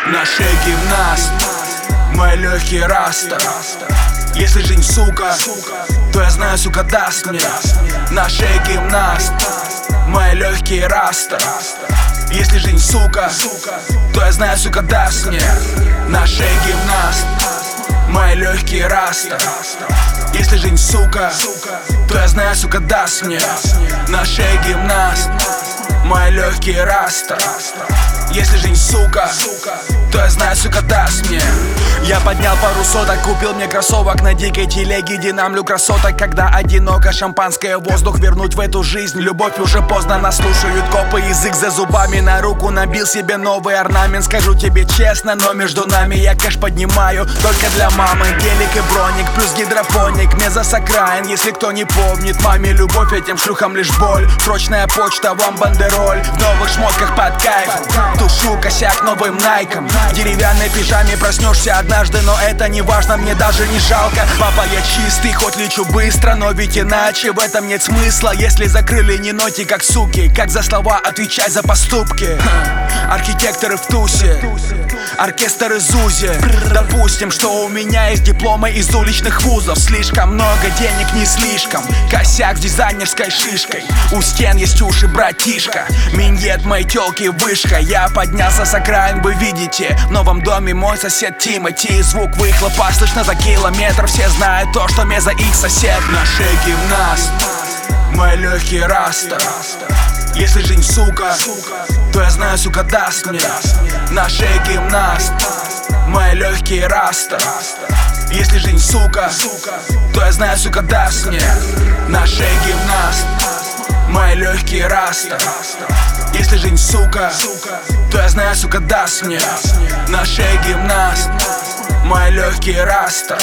На шее гимнаст, мои легкие раста. Если жизнь сука, то я знаю, сука даст мне. На шее гимнаст, мои легкие раста. Если жизнь сука, то я знаю, сука даст мне. На шее гимнаст, мои легкие раста. Если жизнь сука, то я знаю, сука даст мне. На шее гимнаст, мои легкие раста. Если жизнь сука, то я знаю, сука даст мне. Я поднял пару соток, купил мне кроссовок на дикой телеге, динамлю красоток. Когда одиноко шампанское, воздух вернуть в эту жизнь. Любовь уже поздно, нас слушают копы, язык за зубами. На руку набил себе новый орнамент. Скажу тебе честно, но между нами я кэш поднимаю только для мамы. Гелик и броник, плюс гидропоник, мезосакраин. Если кто не помнит, маме любовь, этим шлюхам лишь боль. Срочная почта, вам бандероль. В новых шмотках под кайф, тушу косяк новым найком. В деревянной пижаме проснешься однажды, но это не важно, мне даже не жалко. Папа, я чистый, хоть лечу быстро, но ведь иначе в этом нет смысла. Если закрыли, не ноти как суки, как за слова отвечай за поступки. Архитекторы в тусе, оркестр из УЗИ. Допустим, что у меня есть дипломы из уличных вузов. Слишком много денег, не слишком. Косяк с дизайнерской шишкой. У стен есть уши, братишка. Миньет моей тёлки вышка. Я поднялся с окраин, вы видите. В новом доме мой сосед Тимати. Звук выхлопа слышно за километр. Все знают то, что Меза их сосед. На шее гимнаст, мои легкие раста. Если жизнь сука, то я знаю, сука даст мне. На шее гимнаст, мои легкие раста. Если жизнь сука, то я знаю, сука даст мне. На шее гимнаст, мои легкие раста. Если жизнь сука, то я знаю, сука даст мне. На шее гимнаст, мои легкие раста.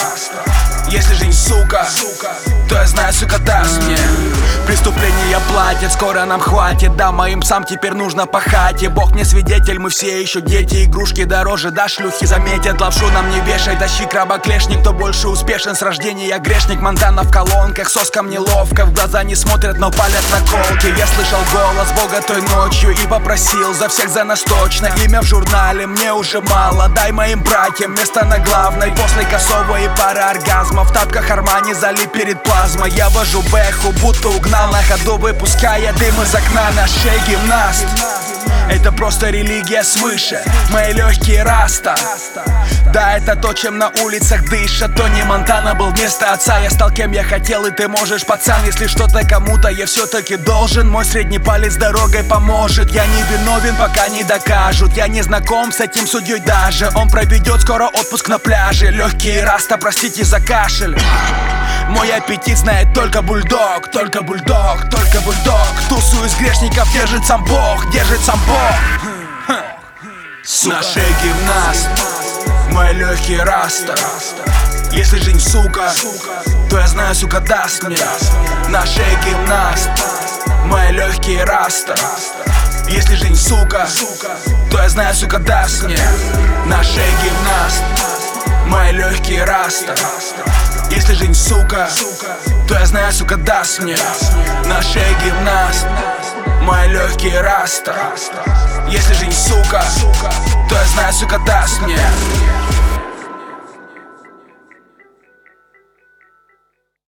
Если жизнь сука, то я знаю, сука даст мне. Преступления платят, скоро нам хватит. Да, моим псам теперь нужно пахать. И Бог мне свидетель, мы все еще дети. Игрушки дороже, да, шлюхи заметят. Лапшу нам не вешай, тащи краба клешник. Кто больше успешен с рождения, я грешник. Монтана в колонках, соскам неловко. В глаза не смотрят, но палят наколки. Я слышал голос Бога той ночью и попросил за всех, за нас точно. Имя в журнале мне уже мало. Дай моим братьям место на главной. После косого и пара оргазма. В тапках Армани залип перед плазмой. Я вожу бэху, будто угнал на ходу, выпуская дым из окна. На шее гимнаст, это просто религия свыше. Мои легкие раста. Да, это то, чем на улицах дышат. Тони Монтана был вместо отца. Я стал кем я хотел, и ты можешь, пацан. Если что-то кому-то я все-таки должен. Мой средний палец дорогой поможет. Я не виновен, пока не докажут. Я не знаком с этим судьей даже. Он проведет скоро отпуск на пляже. Легкие раста, простите за кашель. Мой аппетит знает только бульдог. Только бульдог, только бульдог. Тусу из грешников держит сам Бог. Держит сам Бог. На шее гимнаст, мои легкие раста. Если жизнь сука, то я знаю, сука даст мне. На шее гимнаст, мои легкие раста. Если жизнь сука, то я знаю, сука даст мне. На шее гимнаст, мои легкие раста. Если жизнь сука, то я знаю, сука даст мне. На шее гимнаст, мои легкие раста. Если жизнь сука, то я знаю, сука даст мне.